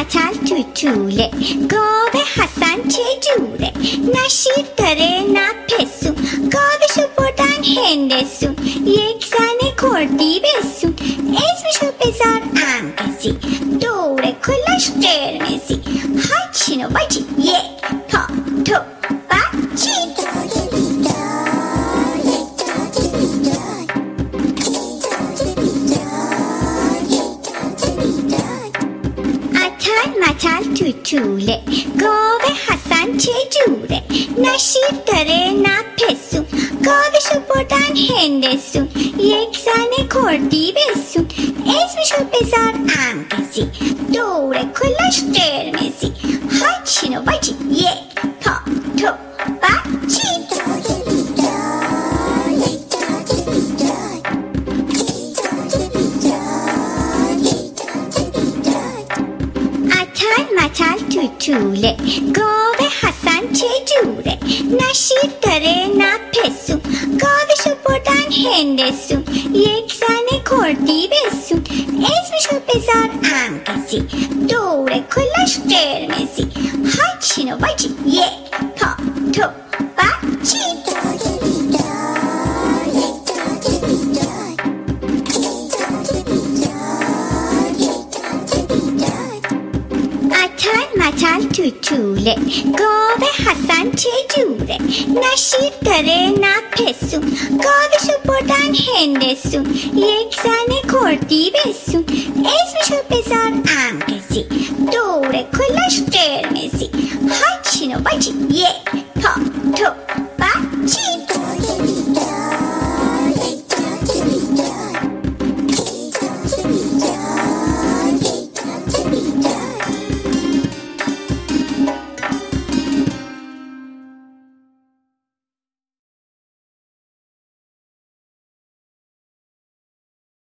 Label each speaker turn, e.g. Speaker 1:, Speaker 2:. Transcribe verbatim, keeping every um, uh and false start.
Speaker 1: مچل تو طوله، گاو حسن چه جوره، نه شیر داره نه پسون، گاوشو بردن هندسون، یک زن کردی بسون، اسمشو بذار امگزی، دور کلش قرمزی، هاچینو باجی یک پا تو بچی. مچل تو طوله، گاو حسن چه جوره، نه شیر داره نه پسون، گاوشو بردن هندسون، یک زن کردی بسون، اسمشو بذار امگزی، دور کلش قرمزی، هاچینو باجی یک پا تو بچی. مچل تو طوله، گاو حسن چه جوره، نه شیر داره نه پسون، گاوشو بردن هندسون، یک زن کردی بسون، اسمشو بذار امگزی، دور کلش قرمزی، هاچینو باجی یک پا تو بچی. مچل تو طوله، گاو حسن چه جوره، نه شیر داره نه پسون، گاوشو بردن هندسون، یک زن کردی بسون، اسمشو بذار امگزی، دور کلش قرمزی، هاچینو باجی یک